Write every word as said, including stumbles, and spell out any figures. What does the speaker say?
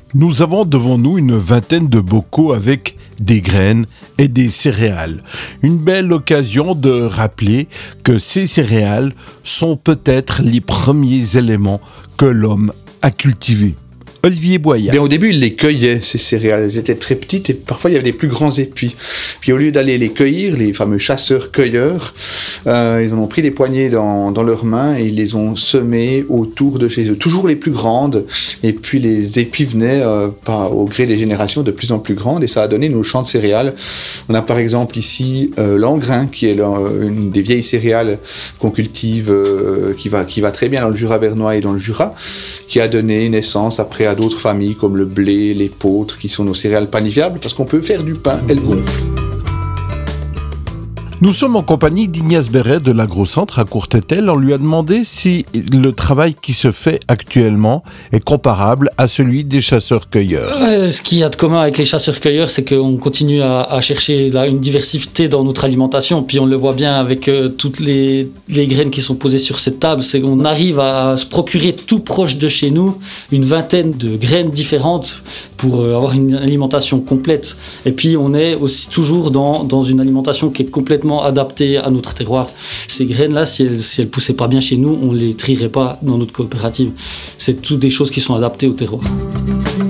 Nous avons devant nous une vingtaine de bocaux avec des graines et des céréales. Une belle occasion de rappeler que ces céréales sont peut-être les premiers éléments que l'homme a cultivés. Olivier Boyard. Bien, au début, ils les cueillaient, ces céréales. Elles étaient très petites et parfois il y avait des plus grands épis. Puis au lieu d'aller les cueillir, les fameux chasseurs-cueilleurs, euh, ils en ont pris des poignées dans, dans leurs mains et ils les ont semées autour de chez eux. Toujours les plus grandes. Et puis les épis venaient euh, par, au gré des générations de plus en plus grandes et ça a donné nos champs de céréales. On a par exemple ici euh, l'engrain, qui est une des vieilles céréales qu'on cultive, euh, qui, va, qui va très bien dans le Jura bernois et dans le Jura, qui a donné naissance après à d'autres familles comme le blé, l'épeautre, qui sont nos céréales panifiables, parce qu'on peut faire du pain, elles gonflent. Nous sommes en compagnie d'Ignace Béret de l'Agrocentre à Courtételle. On lui a demandé si le travail qui se fait actuellement est comparable à celui des chasseurs-cueilleurs. Euh, ce qu'il y a de commun avec les chasseurs-cueilleurs, c'est qu'on continue à, à chercher là, une diversité dans notre alimentation. Puis on le voit bien avec euh, toutes les, les graines qui sont posées sur cette table. C'est qu'on arrive à se procurer tout proche de chez nous une vingtaine de graines différentes pour euh, avoir une alimentation complète. Et puis on est aussi toujours dans, dans une alimentation qui est complètement adaptées à notre terroir. Ces graines-là, si elles, si elles poussaient pas bien chez nous, on les trierait pas dans notre coopérative. C'est toutes des choses qui sont adaptées au terroir.